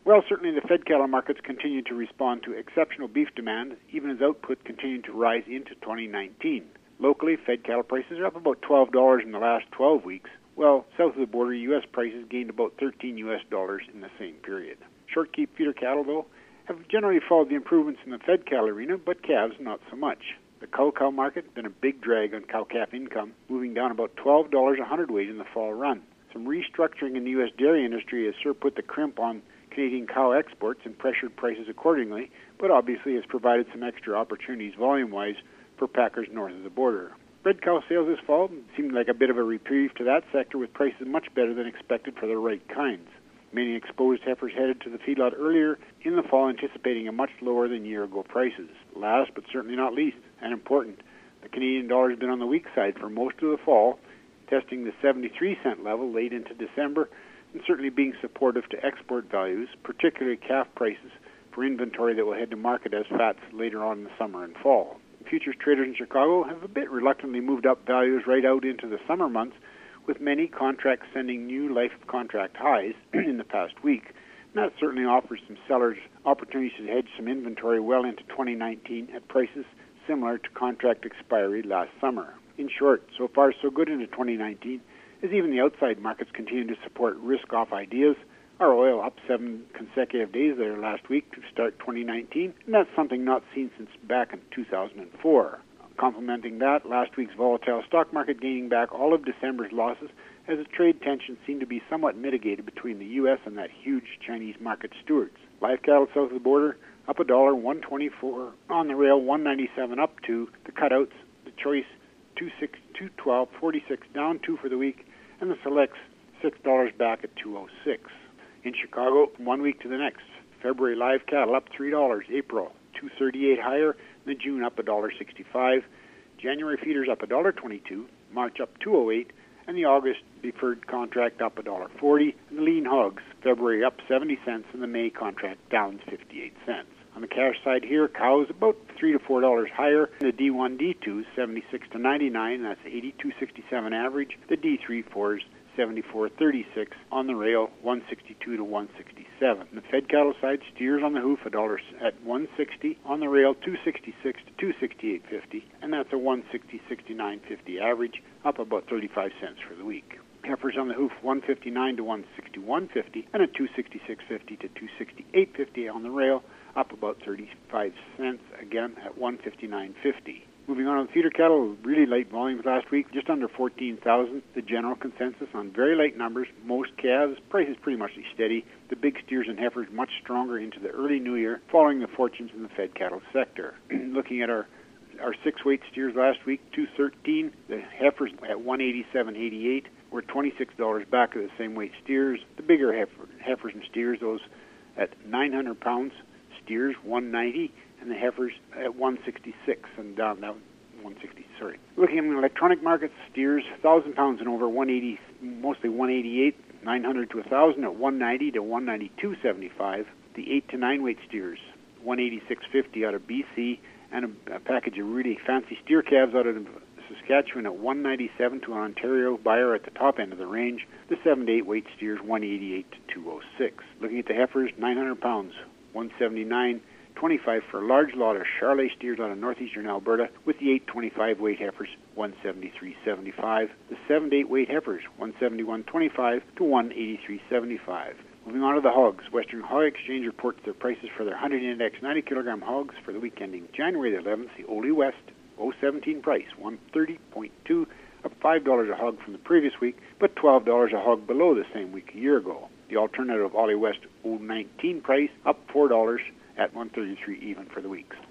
Well, certainly the fed cattle markets continue to respond to exceptional beef demand, even as output continued to rise into 2019. Locally, fed cattle prices are up about $12 in the last 12 weeks, while south of the border, U.S. prices gained about $13 in the same period. Short keep feeder cattle, though, have generally followed the improvements in the fed cattle arena, but calves not so much. The cow market has been a big drag on cow-calf income, moving down about $12 a hundredweight in the fall run. Some restructuring in the U.S. dairy industry has sure put the crimp on Canadian cow exports and pressured prices accordingly, but obviously has provided some extra opportunities volume-wise for packers north of the border. Red cow sales this fall seemed like a bit of a reprieve to that sector, with prices much better than expected for the right kinds. Many exposed heifers headed to the feedlot earlier in the fall, anticipating a much lower than year-ago prices. Last, but certainly not least, and important, the Canadian dollar has been on the weak side for most of the fall, testing the 73-cent level late into December, and certainly being supportive to export values, particularly calf prices for inventory that will head to market as fats later on in the summer and fall. Futures traders in Chicago have a bit reluctantly moved up values right out into the summer months, with many contracts sending new life contract highs in the past week. And that certainly offers some sellers opportunities to hedge some inventory well into 2019 at prices similar to contract expiry last summer. In short, so far so good into 2019, as even the outside markets continue to support risk-off ideas. Our oil up 7 consecutive days there last week to start 2019, and that's something not seen since back in 2004. Complementing that, last week's volatile stock market gaining back all of December's losses as the trade tensions seem to be somewhat mitigated between the U.S. and that huge Chinese market stewards. Live cattle south of the border up $1, 124 on the rail, 197 up to the cutouts, the choice 26, 212, 46 down 2 for the week, and the selects $6 back at 206. In Chicago, 1 week to the next, February live cattle up $3, April 238 higher, and June up $1.65, January feeders up $1.22, March up 208, and the August deferred contract up $1.40, and the lean hogs, February up 70 cents, and the May contract down 58 cents. On the cash side here, cows about $3 to $4 higher. The D1, D2 76 to 99, that's 82.67 average. The D3 4s 74.36 on the rail, 162 to 167. The fed cattle side, steers on the hoof $1 at 160 on the rail, 266 to 268.50, and that's a 160.69.50 average, up about 35 cents for the week. Heifers on the hoof 159 to 161.50, and a 266.50 to 268.50 on the rail, up about 35 cents again at 159.50. Moving on to the feeder cattle, really light volumes last week, just under 14,000. The general consensus on very light numbers. Most calves, prices pretty much steady. The big steers and heifers much stronger into the early new year, following the fortunes in the fed cattle sector. Looking at our 6-weight steers last week, 213. The heifers at 187.88. We're $26 back of the same weight steers. The bigger heifers and steers, those at 900 pounds. Steers 190. And the heifers at 166 and down now 160. Sorry. Looking at the electronic markets, steers 1,000 pounds and over 180, mostly 188, 900 to 1,000 at 190 to 192.75. The 8 to 9 weight steers 186.50 out of BC, and a package of really fancy steer calves out of Saskatchewan at 197 to an Ontario buyer at the top end of the range. The 7 to 8 weight steers 188 to 206. Looking at the heifers, 900 pounds 179. 25 for a large lot of Charolais steers out of northeastern Alberta, with the 825 weight heifers 173.75. The 7 to 8 weight heifers 171.25 to 183.75. Moving on to the hogs, Western Hog Exchange reports their prices for their 100 index 90 kilogram hogs for the week ending January the 11th. The Ole West 017 price 130.2, up $5 a hog from the previous week, but $12 a hog below the same week a year ago. The alternative Ole West 019 price up $4 at 133 even for the week.